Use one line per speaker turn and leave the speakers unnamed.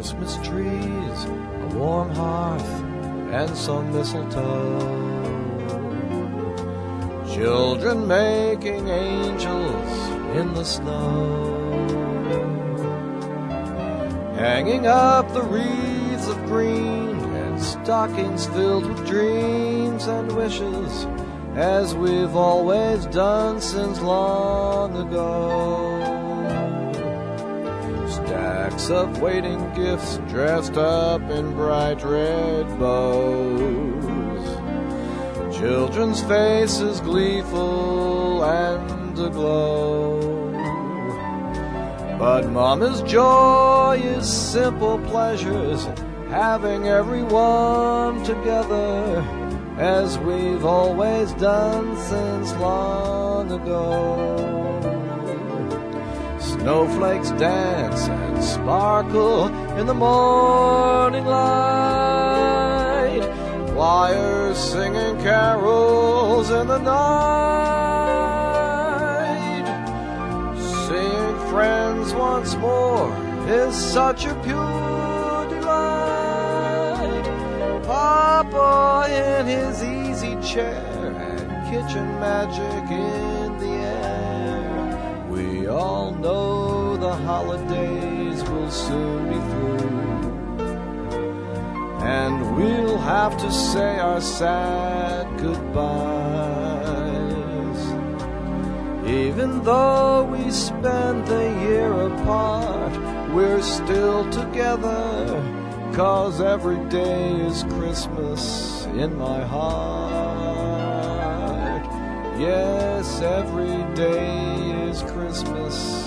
Christmas trees, a warm hearth, and some mistletoe. Children making angels in the snow. Hanging up the wreaths of green and stockings filled with dreams and wishes, as we've always done since long ago. Stacks of waiting gifts dressed up in bright red bows. Children's faces gleeful and aglow. But Mama's joy is simple pleasures, having everyone together, as we've always done since long ago. Snowflakes dance and sparkle in the morning light. Choirs singing carols in the night. Seeing friends once more is such a pure delight. Papa in his easy chair and kitchen magic in the air. We all know the holidays will soon be through, and we'll have to say our sad goodbyes. Even though we spend the year apart, we're still together, 'cause every day is Christmas in my heart. Yes, every day is Christmas